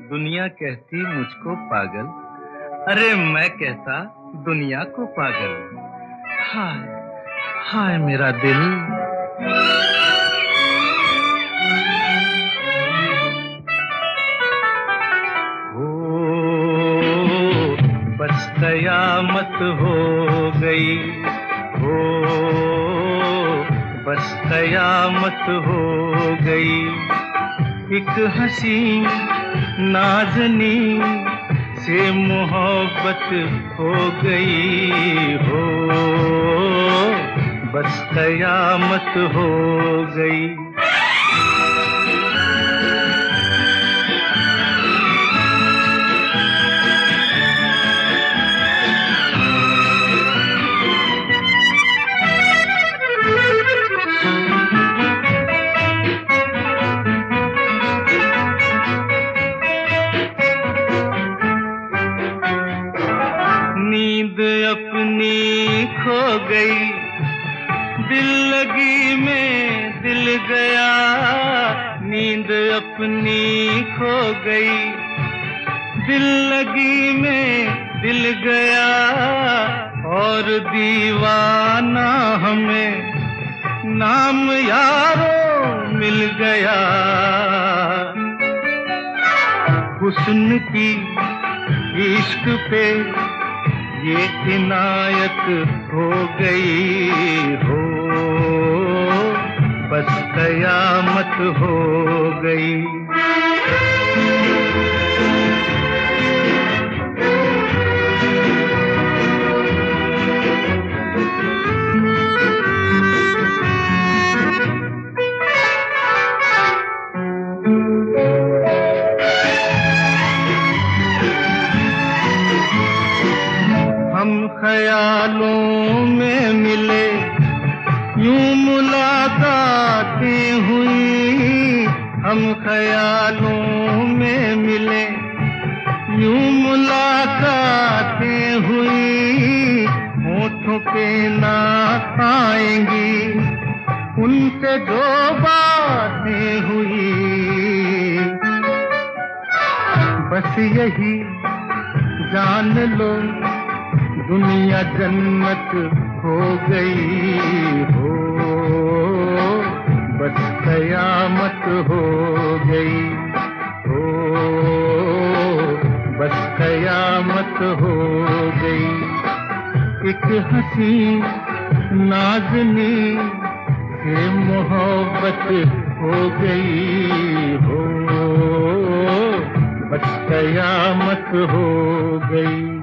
दुनिया कहती मुझको पागल, अरे मैं कहता दुनिया को पागल। हाय हाय मेरा दिल। हो बस कयामत हो गई, हो बस कयामत हो गई। एक हंसी नाज़नी से मोहब्बत हो गई, हो बस कयामत हो गई। नींद अपनी खो गई, दिल लगी में दिल गया। नींद अपनी खो गई, दिल लगी में दिल गया। और दीवाना हमें नाम यारो मिल गया। हुस्न की इश्क पे ये इनायत हो गई, हो बस कयामत हो गई। हम ख्यालों में मिले, यूं मुलाकातें हुई। हम ख्यालों में मिले, यूं मुलाकातें हुई। होठों पे ना आएंगी उनसे जो बातें हुई। बस यही जान लो दुनिया जन्नत हो गई, हो बस कयामत हो गई, हो बस कयामत हो गई। एक हंसी नाज़नी से मोहब्बत हो गई, हो बस कयामत हो गई।